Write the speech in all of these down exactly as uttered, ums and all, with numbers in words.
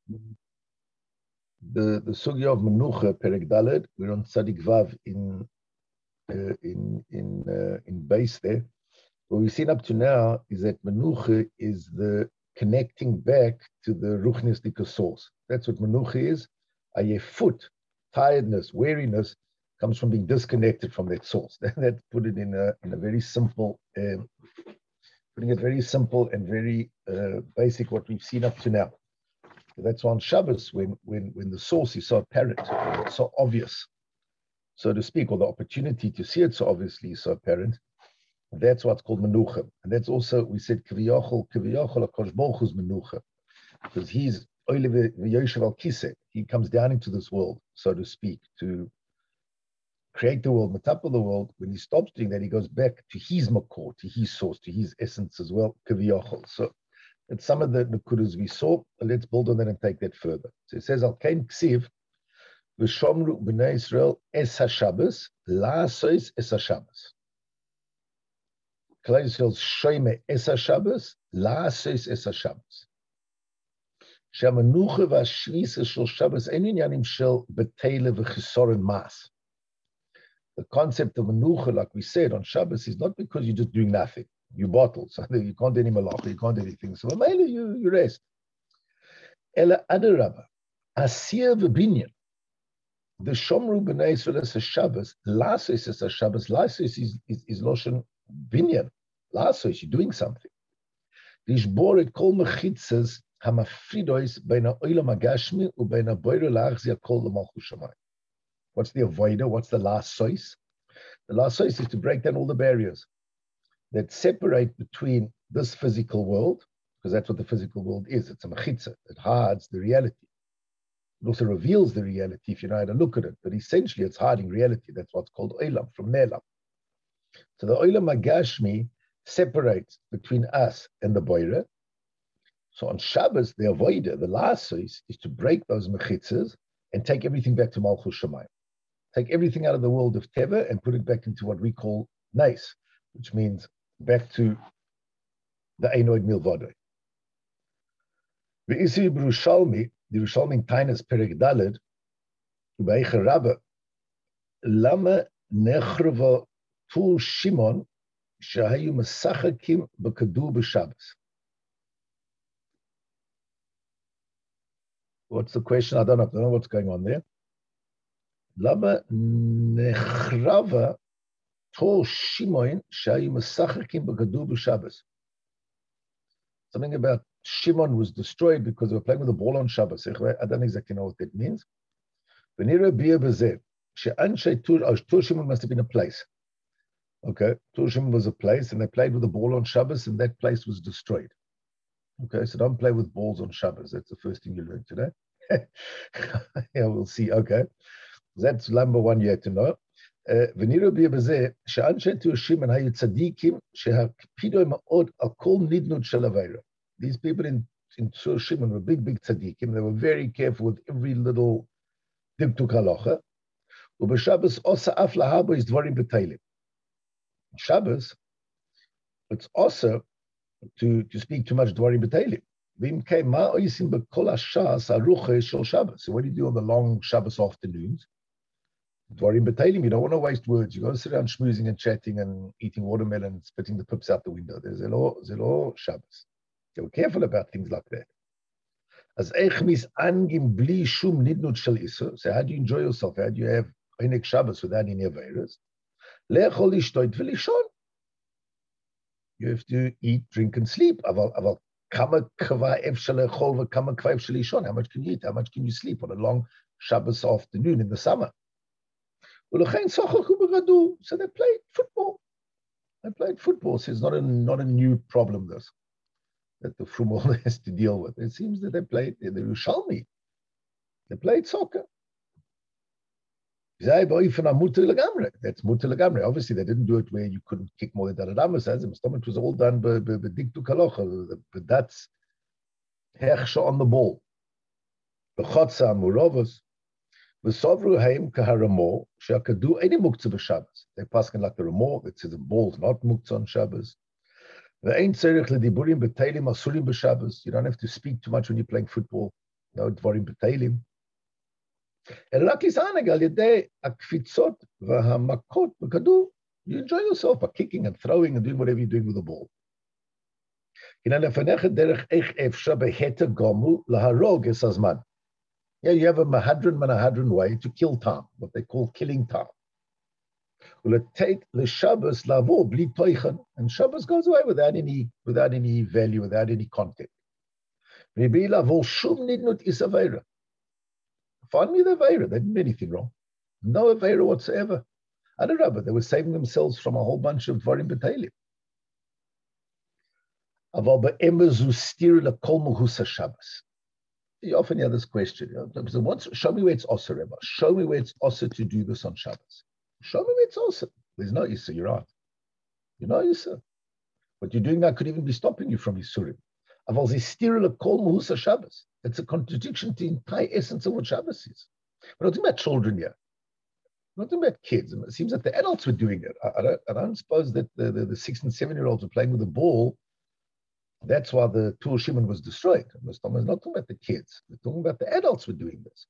the the sugya of Menucha, Perek Daled, we're on Tzadik Vav in uh, in in uh, in base there. What we've seen up to now is that Menucha is the connecting back to the Ruchnisdika source. That's what Menucha is. A foot, tiredness, weariness comes from being disconnected from that source. That put it in a in a very simple, um, putting it very simple and very uh, basic. What we've seen up to now. That's on Shabbos when when when the source is so apparent, it's so obvious, so to speak, or the opportunity to see it so obviously is so apparent. That's what's called Menucha, and that's also we said Kaviyachol Kaviyachol Akash Baruch Menucha, because he's Oile V'Yoshev Al Kiseh. He comes down into this world, so to speak, to create the world, matapa the world. When he stops doing that, he goes back to his makor, to his source, to his essence as well. Kaviyachol. So. It's some of the Nakudas we saw. Let's build on that and take that further. So it says, Al Kain Ksiv, V'shomru b'nei Yisrael es HaShabbos, la'asos es HaShabbos. Klal Yisrael shoyme es HaShabbos, la'asos es HaShabbos. She'amanucha v'ashvisa shel Shabbos ein inyanim shel betele v'chisoron mas. The concept of Menucha, like we said on Shabbos, is not because you're just doing nothing. You bottle, so you can't do any malacha, you can't do anything. So mainly you, you rest. Ela adarabba, asir v'binyan. The shomru b'nei Yisrael es Shabbos, lasos es Shabbos. Lasos is is is loshen binyan. Lasos, you're doing something. Lishbor et kol mechitzas hamafridois beina olam hagashmi ubeina boiro la'achzia kol l'malchus shamayim. What's the avoider? What's the lasos? The lasos is to break down all the barriers that separate between this physical world, because that's what the physical world is. It's a mechitza. It hides the reality. It also reveals the reality if you know how to look at it. But essentially, it's hiding reality. That's what's called olam, from ne'elam. So the olam hagashmi separates between us and the boire. So on Shabbos, the avoider, the lasos, is to break those mechitzas and take everything back to Malchus Shamayim. Take everything out of the world of Teva and put it back into what we call Nes, which means back to the Einoid Milvodoi. The Isi Yerushalmi, the Yerushalmi Tainas Perek Daled, Ubeicha Rabba, Lama Nechrava Tul Shimon, Shahayu Masachakim Bakadu B'Shabbos. What's the question? I don't know, I don't know what's going on there. Lama Nechrava Tol Shimon Shayu Masachakim B'Kadu B'Shabbos. Something about Shimon was destroyed because they were playing with the ball on Shabbos. I don't exactly know what that means. V'nira b'yeh b'zeh she'anshei Tur, oh, Tur Shimon must have been a place. Okay, Tur Shimon was a place, and they played with the ball on Shabbos, and that place was destroyed. Okay, so don't play with balls on Shabbos. That's the first thing you learn today. Yeah, we'll see. Okay, that's number one you have to know. V'nira b'yeh b'zeh she'anshei Tur Shimon hayu tzadikim she'hakpido ma'od al kol nidnud shel avera. These people in, in Tur Shimon were big, big tzaddikim. They were very careful with every little dibtuk halacha. Ub'Shabbos osa af lahabo is dvarim b'teilim. Shabbos, it's also to, to speak too much dvarim b'teilim. V'im kei ma oisim b'kol hashas aruche shel Shabbos. So what do you do on the long Shabbos afternoons? Dvarim b'teilim. You don't want to waste words. You got to sit around schmoozing and chatting and eating watermelon and spitting the pips out the window. There's a law, there's a law Shabbos. They were careful about things like that. As echmis angim bli shum nidnud shel isu. So how do you enjoy yourself? How do you have einek Shabbos without any averas? Le'echol ishtoit v'lishon. You have to eat, drink, and sleep. Aval aval kama kva ef shel echol v'kama kva ef shel lishon. How much can you eat? How much can you sleep on a long Shabbos afternoon in the summer? U'lechein sochachu b'gadu. So they played football. They played football. So it's not a not a new problem. This. That the Frumol has to deal with. It seems that they played the Yerushalmi. They played soccer. That's muter legamre. Obviously, they didn't do it where you couldn't kick more than Adamus says. It was all done by diktu kalocha. But that's hechsha on the ball. The chotza murovos. The sovru haim kaharamo shakadu any muktzah b'Shabbos. They pass like the ramo that says the ball's not muktzah on Shabbos. You don't have to speak too much when you're playing football. no דברים בטלים. אלא רק לסענג על ידי הקפיצות והמכות בכדור. You enjoy yourself by kicking and throwing and doing whatever you're doing with the ball. הנה לפניך דרך איך אפשר בהתר גמור להרוג את הזמן. Yeah, you have a mahadran manahadran way to kill time, what they call killing time. ולתת לשבס לעבור בלי תוכן, and Shabbos goes away without any, without any value, without any content. מבלי לעבור שום נדנות איס עבירה. Find me the Aveira, they didn't do anything wrong. No Aveira whatsoever. Adarabah, they were saving themselves from a whole bunch of Dvarim B'Teilim. Aval be'emezu stir lekol mehusa Shabbos. You often hear this question. You know, so once, show me where it's Osir, Rebbe. Show me where it's Osir to do this on Shabbos. Show me where it's Osir. There's no Issa, you're right. You're not Issa. What you're doing now could even be stopping you from Yisurim. Aval ze stir lekol mehusa Shabbos. It's a contradiction to the entire essence of what Shabbos is. We're not talking about children here. We're not talking about kids. It seems that the adults were doing it. I, I, don't, I don't suppose that the, the, the six and seven-year-olds were playing with a ball. That's why the Tur Shimon was destroyed. We're not talking about the kids. We're talking about the adults were doing this.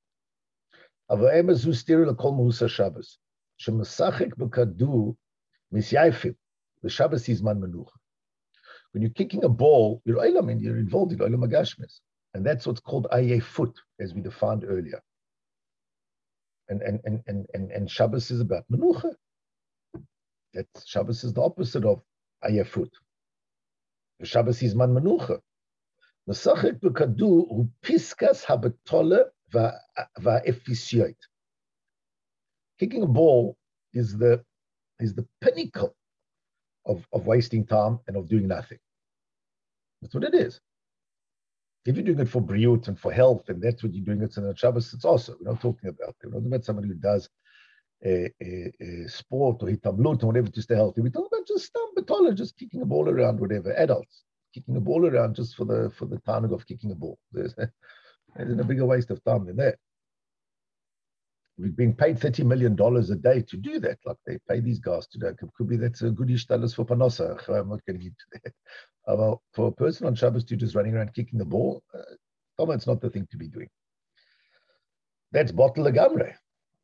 The Shabbos is man menucha. When you're kicking a ball, you're olam, you're involved in olam agashmes. And that's what's called ayeh foot, as we defined earlier. And and and and and, and Shabbos is about menucha. That Shabbos is the opposite of ayeh foot. Shabbos is man menucha. Mesachek b'kadu hu piskas habetola va'efisiyot. Kicking a ball is the is the pinnacle of, of wasting time and of doing nothing. That's what it is. If you're doing it for briut and for health, and that's what you're doing it on Shabbos, it's also, we're not talking about that. We're not talking about somebody who does a, a, a sport or hitamlut or whatever to stay healthy. We're talking about just stam betola, just kicking a ball around, whatever. Adults kicking a ball around just for the for the time of kicking a ball. There's, there's a bigger waste of time than that. We're being paid thirty million dollars a day to do that, like they pay these guys to do it. Could be that's a good ishtalas for Panosa. I'm not getting into that. Uh, well, for a person on Shabbos to just running around kicking the ball, uh, it's not the thing to be doing. That's bottle legamre.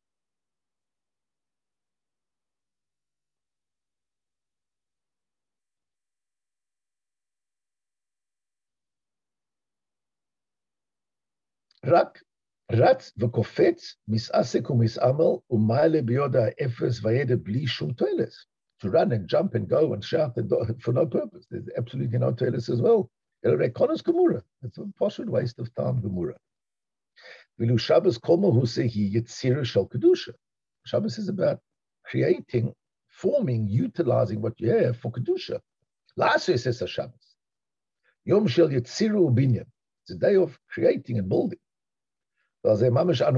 Rak Ratz v'kofetz misasek u'misamel u'male biyoda efes vayede bli shum toiles. To run and jump and go and shout and do, for no purpose. There's absolutely no toiles as well. It's a partial waste of time, Gemura. Vilu Shabbos komo husehi yitzira shel kedusha. Shabbos is about creating, forming, utilizing what you have for kedusha. La'asos es Shabbos. Yom shel yitziru u'binyan. It's a day of creating and building. The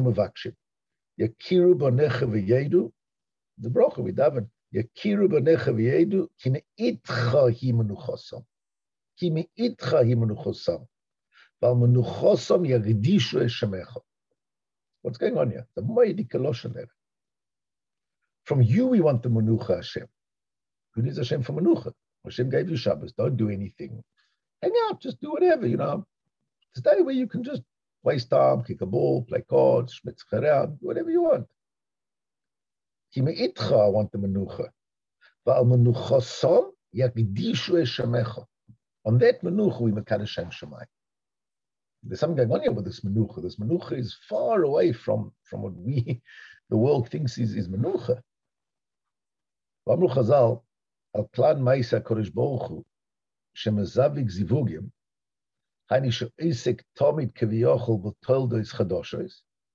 bracha we daven. Yakiru b'necha v'yedu ki me'itcha hi menuchosam. Ki me'itcha hi menuchosam. Val menuchosam yagdishu eshemecha. What's going on here? The moedi koloshen there. From you we want the menucha Hashem. Who needs Hashem for menucha? Hashem gave you Shabbos. Don't do anything. Hang out. Just do whatever. You know, it's a day where you can just waste time, kick a ball, play cards, schmitz around, whatever you want. Ki me'itcha, I want the menucha. Va'al menuchosam yakdishu eshemecha. On that menucha, we mekadosh Shem Shemayim. There's something going on here with this menucha. This menucha is far away from, from what we, the world thinks is, is menucha. V'amru Chazal, al klan ma'isa kodesh baruch hu, shemezavik zivugim, hani she'isek tomid keviyachol b'toldos chadoshes.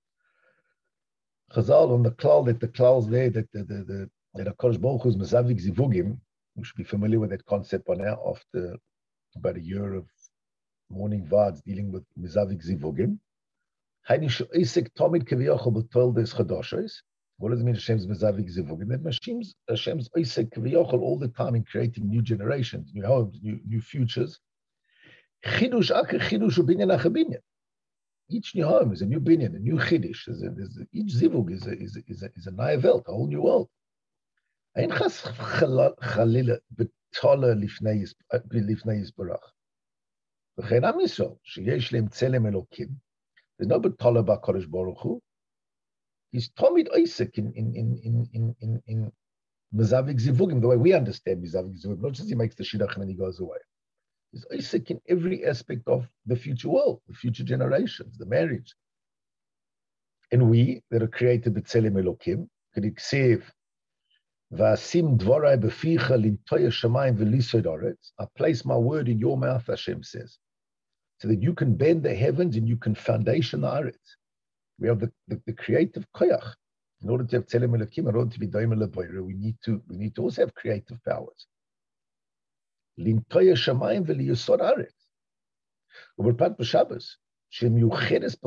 Chazal on the klal that the klals there that the the, the that HaKadosh Baruch Hu is mezavik zivugim. We should be familiar with that concept by now. After about a year of morning vads dealing with mezavik zivugim, hayni she'isek tomid keviyachol b'toldos chadoshes. What does it mean? Hashem's mezavik zivugim. That Hashem's Hashem's isek keviyachol all the time in creating new generations, new homes, new new futures. Chidush acher chidush ubinyan acher binyan. Each new home is a new binyan, a new chiddush. Is a, is a, each zivug is a is a is a, is a naya welt, a whole new world. Ein chas chalila betola lifnei lifnei yisbarach. V'chein am Yisrael sheyesh lehem tzelem elokim There's no B'tala B'Kodesh Baruch Hu. He's Tomid Isaac in in in in in in in Mezavik Zivugim, the way we understand Mezavik Zivugim, not just he makes the Shidduch and then he goes away. He's Isaac in every aspect of the future world, the future generations, the marriage. And we that are created B'Tselem Elokim, K'Niksev V'Asim Dvorai B'Ficha Lintoya Shamayim V'Lisod Oretz. I place my word in your mouth, Hashem says, so that you can bend the heavens and you can foundation the Oretz. We have the, the, the creative koyach. In order to have Tzelem Elokim, in order to be Doim Elaboyre, we need to we need to also have creative powers. Lintoya Shamayim V'Liyosod Oretz. Uberpat b'Shabbos. Remember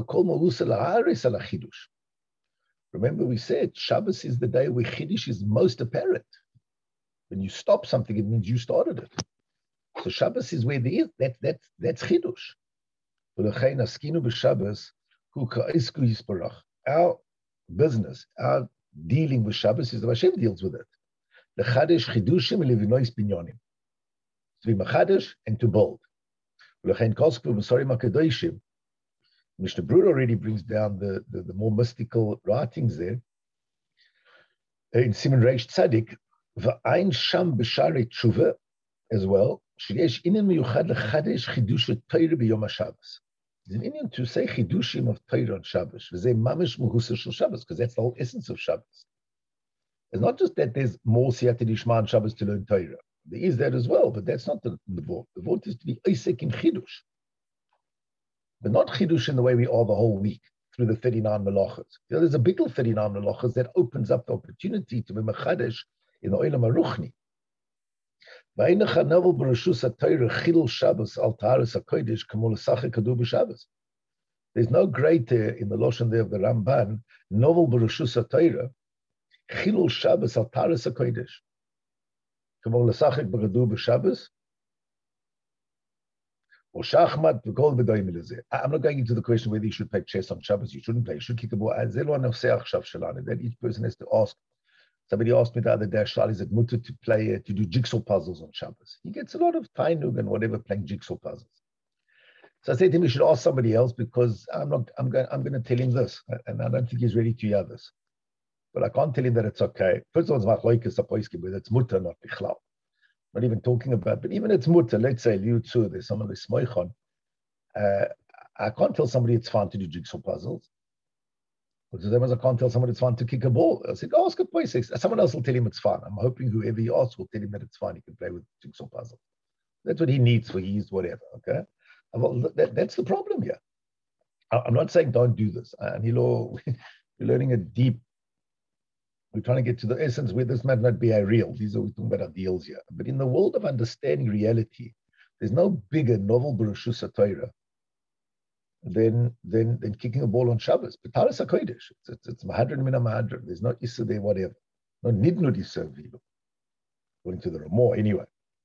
we said Shabbos is the day where Chiddush is most apparent. When you stop something, it means you started it. So Shabbos is where there is, that, that, that's Chiddush. Our business, our dealing with Shabbos is that Hashem deals with it. The Chadesh Chidushim Levinois Binyonim. To be Machadesh and to build. Mishnah Brura already brings down the, the, the more mystical writings there. In Siman Reish Tzadik, V'ayin Sham B'Sharei Tshuva as well, Sheyesh Inyan Miyuchad L'Chadesh Chidush Torah B'Yom HaShabbos. There's an Inyan to say Chidushim of Torah on Shabbos, V'zeh Mamish Muhusa Shel Shabbos, because that's the whole essence of Shabbos. It's not just that there's more Siyata Dishma on Shabbos to learn Torah. There is that as well, but that's not the, the vote. The vote is to be Isaac in Chidush. But not Chidush in the way we are the whole week, through the thirty-nine melachas. You know, there's a big thirty-nine melachas that opens up the opportunity to be Mechadesh in the Olam HaRuchni. There's no greater in the Lashon there of the Ramban, novel B'Reshus HaTorah, Chilul Shabbos al Taras HaKodesh. K'mol l'sachek b'gadu b'Shabbos, or shachmat v'kol v'doim elezeh. I'm not going into the question whether you should play chess on Shabbos. You shouldn't play. You should kick a ball. Then each person has to ask. Somebody asked me the other day, Shal, is it mutter to play uh, to do jigsaw puzzles on Shabbos? He gets a lot of tainug and whatever playing jigsaw puzzles. So I said to him, you should ask somebody else because I'm not. I'm going. I'm going to tell him this, and I don't think he's ready to hear this. But I can't tell him that it's okay. First of all, it's machlokes apoiskim, whether it's mutter, not bichlal. Not even talking about, but even it's mutter, let's say, liu tzu, there's someone who's smoichon. Uh, I can't tell somebody it's fun to do jigsaw puzzles. Because I can't tell somebody it's fun to kick a ball. I said, ask a poisek. Someone else will tell him it's fun. I'm hoping whoever he asks will tell him that it's fun. He can play with jigsaw puzzles. That's what he needs for his whatever, okay? Well, that, that's the problem here. I'm not saying don't do this. And you know, we're learning a deep, we're trying to get to the essence where this might not be a real. These are, we're talking about ideals here. But in the world of understanding reality, there's no bigger novel B'Reshus HaTorah than, than, than kicking a ball on Shabbos. But Taras HaKodesh, it's, it's, it's Mahadran Mina Mahadran. There's no Issa there, whatever. No Nidnud Issa Vilu. According to the Ramah, anyway.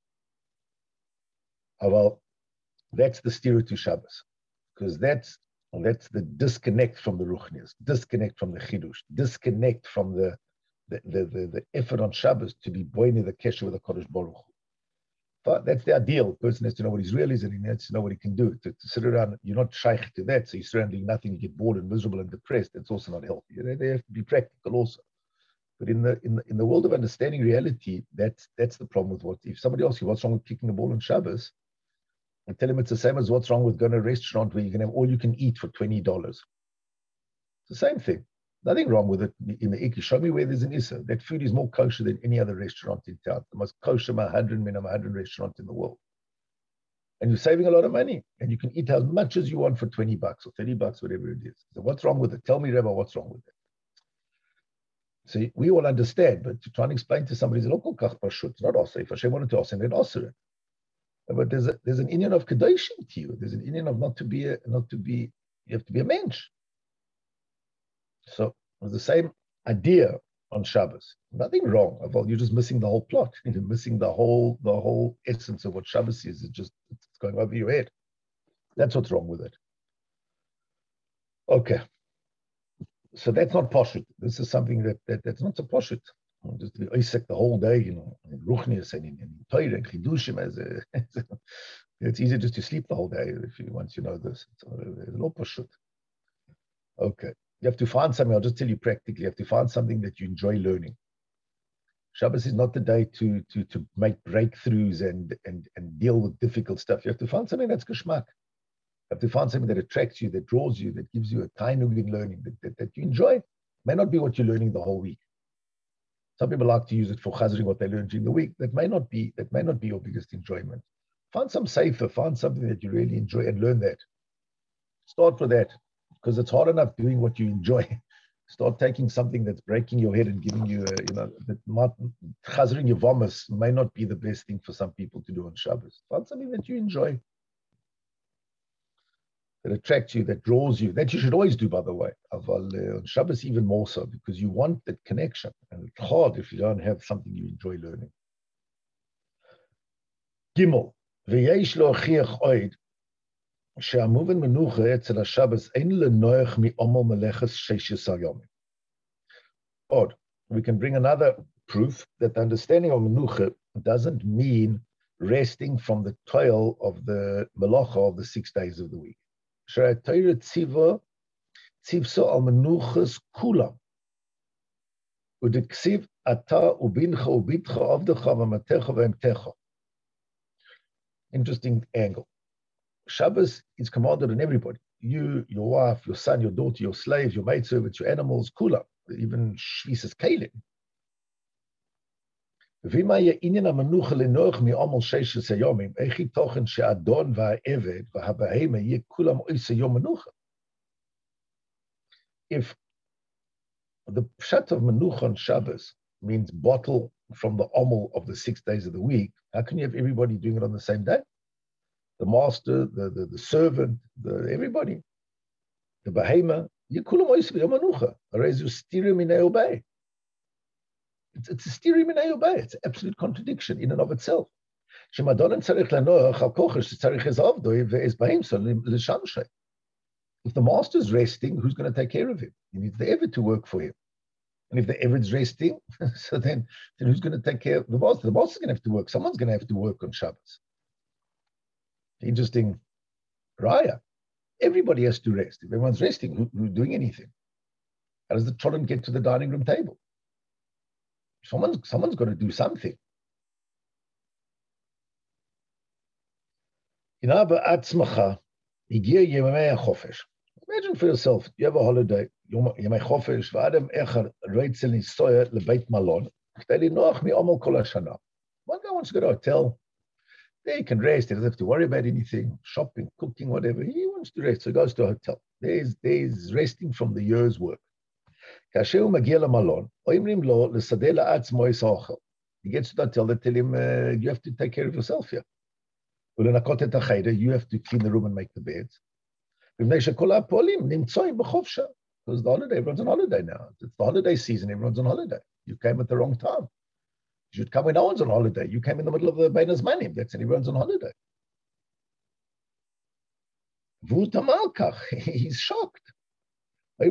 Oh, well, that's the stereo to Shabbos. Because that's, that's the disconnect from the Ruchnias, disconnect from the Chidush, disconnect from the The, the, the, the effort on Shabbos to be boining the kesher with the Kodesh Baruch Hu. But that's the ideal. The person has to know what he's real is and he has to know what he can do. To, to sit around, you're not shaykh to that, so you sit around doing nothing, you get bored and miserable and depressed. That's also not healthy. They, they have to be practical also. But in the, in the in the world of understanding reality, that's that's the problem with what if somebody asks you what's wrong with kicking a ball on Shabbos, and tell him it's the same as what's wrong with going to a restaurant where you can have all you can eat for twenty dollars. It's the same thing. Nothing wrong with it in the Iki. Show me where there's an Issa. That food is more kosher than any other restaurant in town. The most kosher Mahadran Mina Mahadran restaurant in the world. And you're saving a lot of money. And you can eat as much as you want for twenty bucks or thirty bucks, whatever it is. So what's wrong with it? Tell me, Rebbe, what's wrong with it? So we all understand, but to try and explain to somebody, it's not also. If Hashem wanted to ask him, then answer it. But there's a, there's an Indian of Kedoshim to you. There's an Indian of not to be a, not to be, you have to be a mensch. So it was the same idea on Shabbos. Nothing wrong. Well, you're just missing the whole plot. You're missing the whole the whole essence of what Shabbos is. It's just it's going over your head. That's what's wrong with it. Okay. So that's not poshut. This is something that, that that's not so poshut. Just to be Isaac the whole day, you know, in Ruchnias and in, in Torah and Chidushim as a, as a, it's easy just to sleep the whole day if you once you know this. It's a, it's a little poshut. Okay. You have to find something. I'll just tell you practically. You have to find something that you enjoy learning. Shabbos is not the day to to to make breakthroughs and and and deal with difficult stuff. You have to find something that's geschmack. You have to find something that attracts you, that draws you, that gives you a tainug in learning, that, that, that you enjoy. It may not be what you're learning the whole week. Some people like to use it for chazering what they learned during the week. That may not be that may not be your biggest enjoyment. Find some safer, find something that you really enjoy and learn that. Start with that, because it's hard enough doing what you enjoy. Start taking something that's breaking your head and giving you, a, you know, that might, chazering your vomis may not be the best thing for some people to do on Shabbos. Find something that you enjoy, that attracts you, that draws you, that you should always do, by the way. Aval, uh, on Shabbos even more so, because you want that connection. And it's hard if you don't have something you enjoy learning. Gimel, v'yesh lo chiach oid, שהמובן מנוחה אצל השבס אין לנוח מעומל מלאכת שש עשרה ימים. Odd. We can bring another proof that the understanding of menucha doesn't mean resting from the toil of the melacha of the six days of the week. שהתורה ציווה, ציווסו על מנוחס כולם. ודכסיב אתה ובנך וביתך עבדך ומתך ואמתך. Interesting angle. Shabbos is commanded on everybody. You, your wife, your son, your daughter, your slaves, your maidservants, your animals, kula, even shvisas kalim. ומה יהיה עניין המנוחה לנוח מעומל שש עשרה ימים, איך ייתכן שהאדון והעבד והבהמה יהיה כולם עשר יום מנוחה? If the pshat of menucha on Shabbos means bottle from the omel of the six days of the week, how can you have everybody doing it on the same day? The master, the, the, the servant, the, everybody, the behema, yikulam oisvi yamanucha. Arezu stirim in obey. It's it's a stirim in obey. It's an absolute contradiction in and of itself. Shemadon tzarich lanoach al kochesh tzarich es avdoi ve'es behemsa l'shamshay. If the master is resting, who's going to take care of him? He needs the eved to work for him. And if the eved's resting, so then, then who's going to take care of the master? The master's going to have to work. Someone's going to have to work on Shabbos. Interesting raya. Everybody has to rest. If everyone's resting, who, who's doing anything? How does the children get to the dining room table? Someone's, someone's got to do something. Imagine for yourself, you have a holiday, Yom HaChofesh, v'adam echad reitzel nisoya lebeit malon, k'tei linoach mi'omel kol hashana. One guy wants to go to a hotel. There he can rest. He doesn't have to worry about anything, shopping, cooking, whatever. He wants to rest, so he goes to a hotel. There's, there's resting from the year's work. He gets to the hotel, they tell him, uh, you have to take care of yourself here. You have to clean the room and make the beds. Because the holiday, everyone's on holiday now. It's the holiday season, everyone's on holiday. You came at the wrong time. You should come when no one's on holiday. You came in the middle of the Bein Hazmanim. That's it, everyone's on holiday. He's shocked. They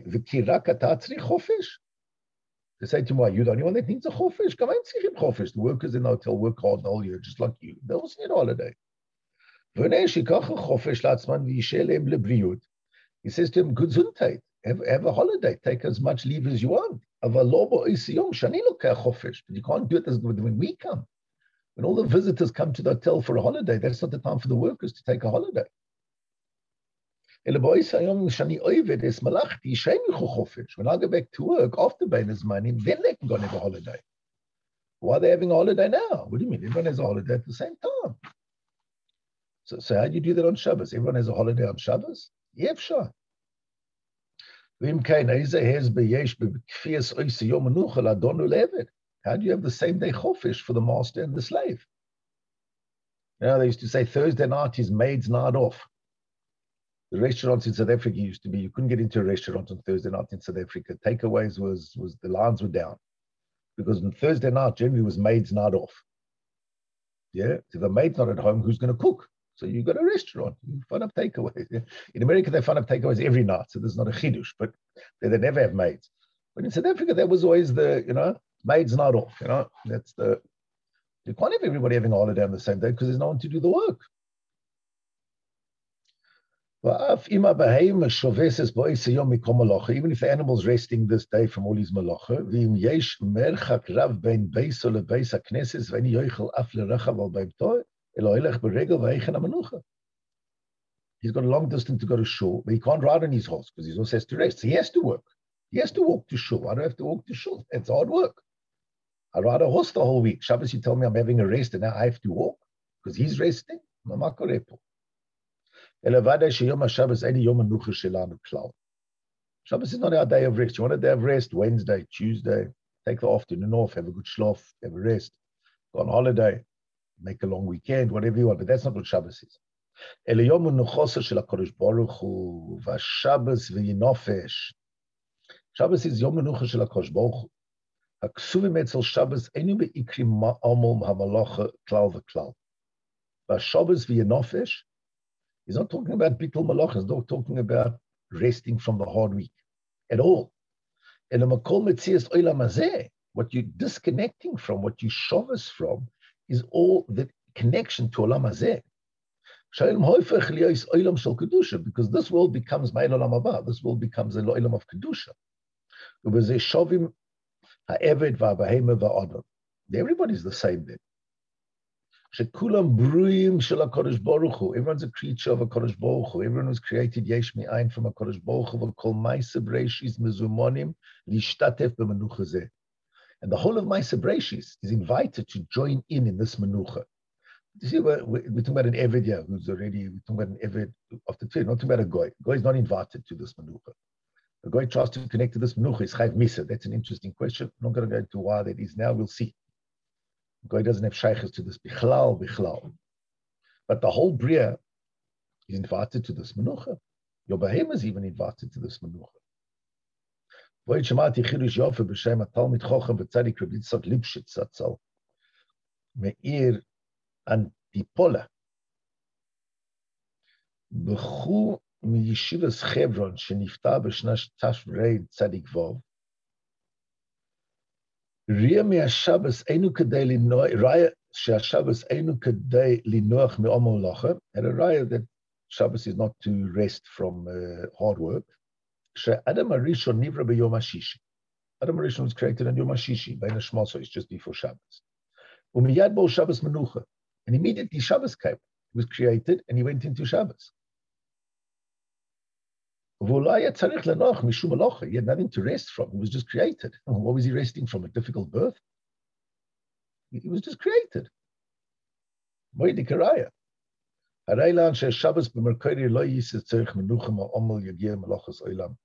say to him, why, you're the only one that needs a chofish? Come and see him chofish. The workers in the hotel work hard the whole year, just like you. They also need a holiday. He says to him, Gesundheit, have, have a holiday, take as much leave as you want. But you can't do it as when we come. When all the visitors come to the hotel for a holiday, that's not the time for the workers to take a holiday. When I go back to work after Bein Hazmanim, then they can go and have a holiday. Why are they having a holiday now? What do you mean? Everyone has a holiday at the same time. So, so how do you do that on Shabbos? Everyone has a holiday on Shabbos? Yeah, sure. How do you have the same day chofish for the master and the slave? You know, they used to say Thursday night is maid's night off. The restaurants in South Africa used to be, you couldn't get into a restaurant on Thursday night in South Africa. Takeaways was, was the lines were down. Because on Thursday night generally was maid's night off. Yeah, if the maid's not at home, who's going to cook? So you got a restaurant, you find up takeaways. Yeah? In America, they find up takeaways every night, so there's not a chidush, but they, they never have maids. But in South Africa, that was always the, you know, maid's night off, you know, that's the, you can't have everybody having a holiday on the same day because there's no one to do the work. Even if the animal is resting this day from all his malacha, he's got a long distance to go to shul, but he can't ride on his horse because his horse has to rest. So he has to work. He has to walk to shul. I don't have to walk to shul. It's hard work. I ride a horse the whole week. Shabbos, you tell me I'm having a rest and now I have to walk because he's resting. Shabbos is not our day of rest. You want a day of rest? Wednesday, Tuesday, take the afternoon off, have a good shlof, have a rest, go on holiday, make a long weekend, whatever you want. But that's not what Shabbos is. Shabbos is Yom Menucha shel HaKadosh Baruch Hu. Haksuvim etzel Shabbos einu beikrim ma'amol ha'malacha klal v'klal. Shabbos v'yenofesh, he's not talking about bittul malacha, he's not talking about resting from the hard week at all. And the makol metzias olam hazeh, what you're disconnecting from, what you shavas from, is all the connection to olam hazeh. Because this world becomes ma'il olam haba, this world becomes an olam of kedusha. Everybody's the same then. Everyone's a creature of a Kadosh Baruch Hu. Everyone was created yesh mi'ayin from a Kadosh Baruch Hu. And the whole of Ma'aseh Bereishis is invited to join in in this menucha. You see, we're, we're talking about an Eved here who's already, we're talking about an Eved of the Torah, not talking about a Goy. Goy is not invited to this menucha. A Goy tries to connect to this menucha, is Chayv Misa. That's an interesting question. I'm not going to go into why that is now, we'll see. Goy doesn't have shaykhs to this, bichlal, bichlal. But the whole Bria is invited to this menucha. Your Behem is even invited to this menucha. Void Shemati Chidush Yofe b'Shem Talmid Chochem v'Tzadik Reb Yitzchak Lipshitz Zatzal Meir Antipola B'chu miyeshivas Chevron shenifta b'shnash Tashrei Tzadik Vov Raya me'ashabbos einu kadei linoach Raya she'ashabbos einu kadei linoach me'omo lacha, and a raya that Shabbos is not to rest from uh, hard work. Adam Arishon Nivra b'Yom HaShishi. Adam Arishon was created on Yom HaShishi, Bein HaShmos, so it's just before Shabbos. Umiyad bo Shabbos Menucha. And immediately Shabbos came. He was created and he went into Shabbos. He had nothing to rest from. He was just created. What was he resting from? A difficult birth? He was just created. Moedi Karaya. Shabbos b'merkori lo yiseh tzarich menucha ma'omel yagir malachas olam.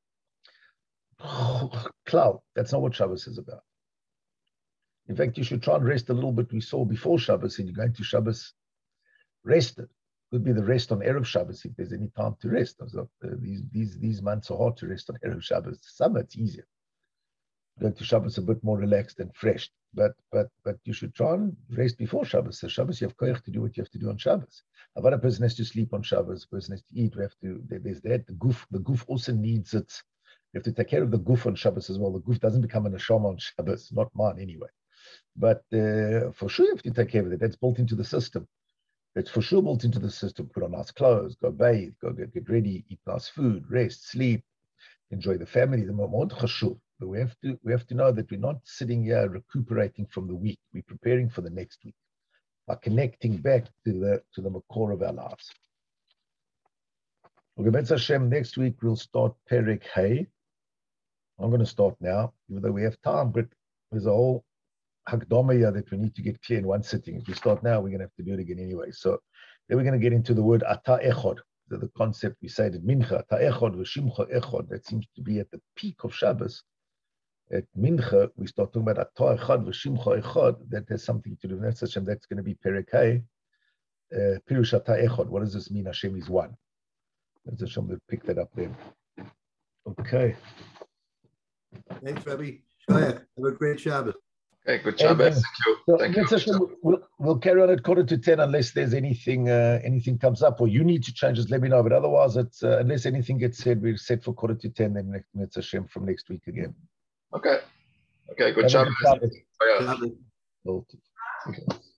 Klal, that's not what Shabbos is about. In fact, you should try and rest a little bit. We saw before Shabbos, and you're going to Shabbos rested. Could be the rest on Erev Shabbos if there's any time to rest. So, uh, these, these, these months are hard to rest on Erev Shabbos. Summer, it's easier. Going to Shabbos a bit more relaxed and fresh. But but but you should try and rest before Shabbos. So Shabbos, you have koyach to do what you have to do on Shabbos. Another person has to sleep on Shabbos. A person has to eat. We have to. There's that. The goof. The goof also needs it. We have to take care of the goof on Shabbos as well. The goof doesn't become an neshama on Shabbos. Not mine anyway. But uh, for sure you have to take care of it. That's built into the system. It's for sure built into the system. Put on nice clothes. Go bathe. Go get, get ready. Eat nice food. Rest. Sleep. Enjoy the family. The moment chashuv. But we have to we have to know that we're not sitting here recuperating from the week. We're preparing for the next week by connecting back to the to the core of our lives. Okay, Be'ez Hashem, next week we'll start Perek Hay. I'm going to start now, even though we have time, but there's a whole Hakdama here that we need to get clear in one sitting. If we start now, we're going to have to do it again anyway. So then we're going to get into the word Ata Echod, the, the concept we say that Mincha, Ata Echod, V'Shimcha Echod, that seems to be at the peak of Shabbos. At Mincha, we start talking about Ata Echad V'Shimcha Echad, that has something to do with that, and that's going to be Perek Hay, uh, Pirush Ata Echad. What does this mean? Hashem is one. Let's Hashem will pick that up then. Okay. Thanks, Rabbi. Have a great Shabbos. Okay, good Shabbos. Thank you. So Thank you. Hashem, we'll, we'll carry on at quarter to ten unless there's anything uh, anything comes up or you need to change, just let me know. But otherwise, it's uh, unless anything gets said, we're set for quarter to ten. Then next Hashem from next week again. Okay. Okay, good Have Shabbos. a good Shabbos. Shabbos. Okay.